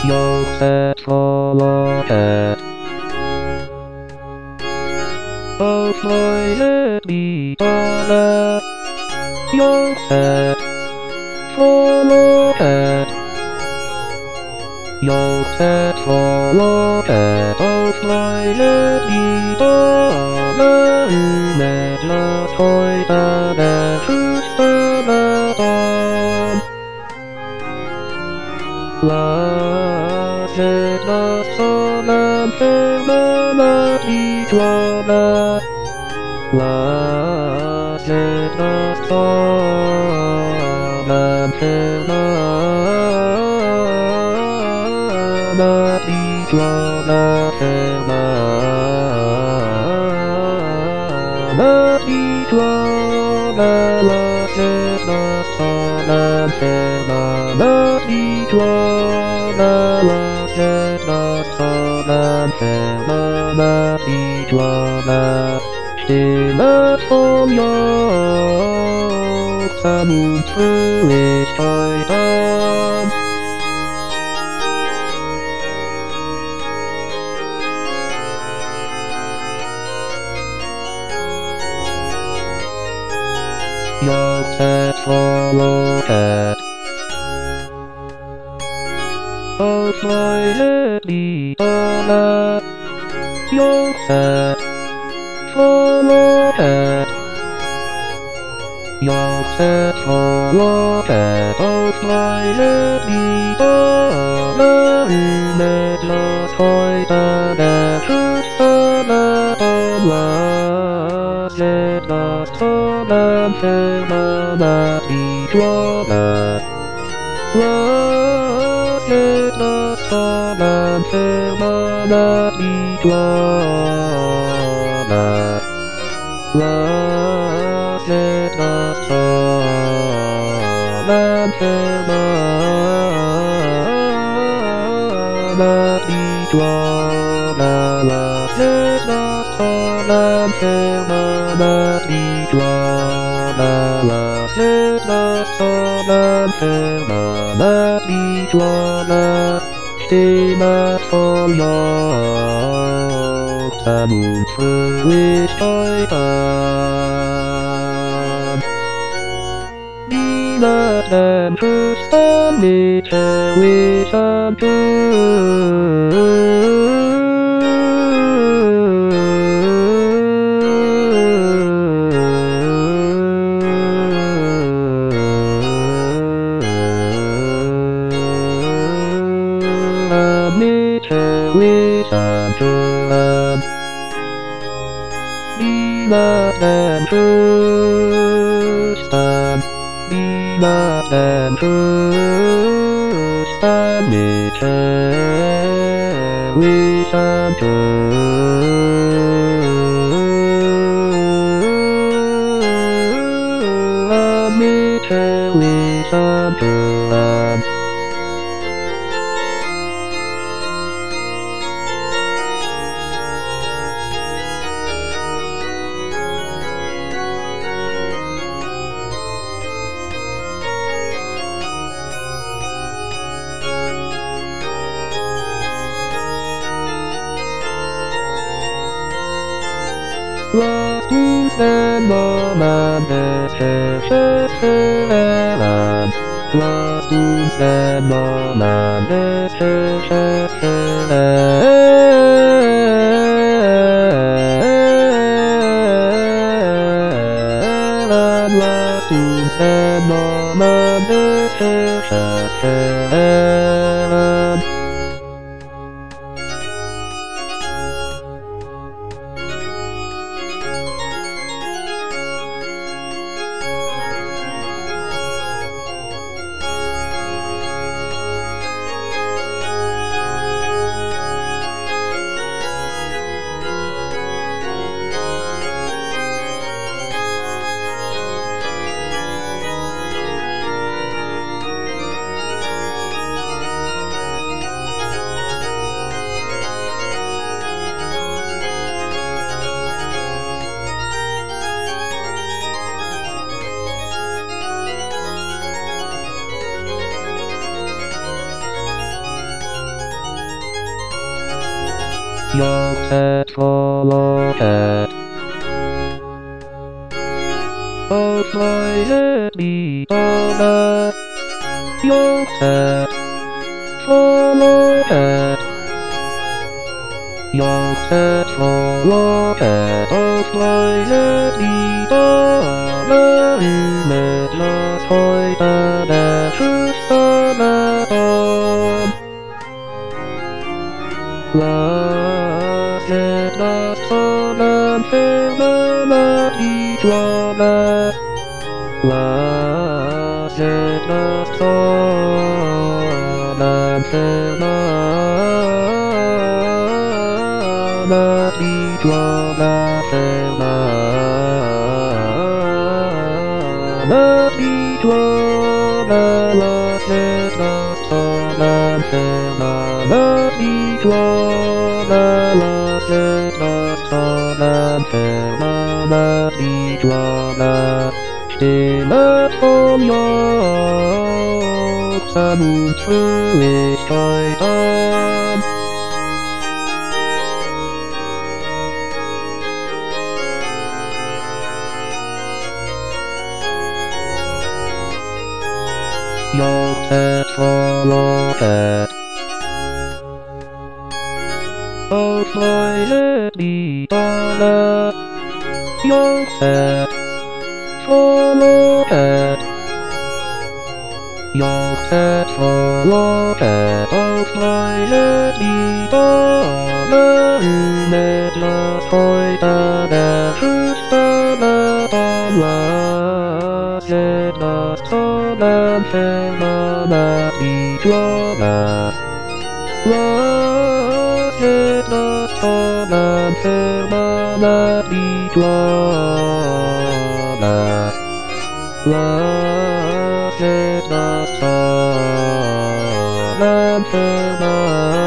Joseph Followed. Of my be honor, Joseph Followed. Joseph Followed. Of my be honor, Medlas Hoida Fustaladon. Las Sonam Femana Iguana. Las Sonam Femana Iguana. Femana Iguana. Las Sonam Femana Iguana. Las Sonam Femana Iguana. Stille vom Jahr, Samut Fröhlichkeit an. Joseph Followed. Auf meine Lieder, Joseph Followed. Joseph Followed. Auf meine Lieder, Medlas Hoida der Fustaladon. Las Sonam Femana Iguana. Las Sonam Femana Iguana. Las Sonam Femana Iguana. Las Sonam Femana Iguana. Las Sonam Femana Iguana. Stille vom Jahr, Samut Fröhlichkeit an. Niemand den Fußball mit Wissentum. Niemand den Fußball, niemand den Fußball mit Wissentum. Lass uns den Moment feststellen. Lass uns den Moment feststellen. Lass uns den Moment feststellen. Yokset Foloket Of my heavy honor Yokset Foloket Yokset Foloket Of my heavy honor Medlas heute der Schusternaton Lasset das Sonnenfilme die Flamme Lasset das Sonnenfilme die Flamme die Flamme Lasset das Sonnenfilme die Flamme Lasset das Sonnenfilme die Flamme Stimme von Joksen und Fröhlichkeit an. Yokset Foloket Of my heavy honor Yokset Foloket Yokset Foloket Of my heavy honor Medlas heute der Schusternaton Lasset das Sonnenfilme die Flamme Lasset das Sonnenfilme die Flamme Lasset das Sonnenfilme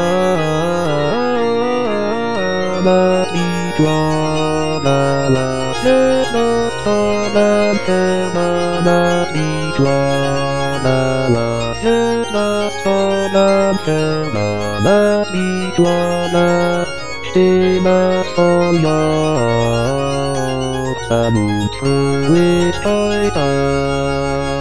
die Flamme Lasset das Sonnenfilme die Flamme Lasset das Sonnenfilme die Flamme Stimme von Joksen und Fröhlichkeit an.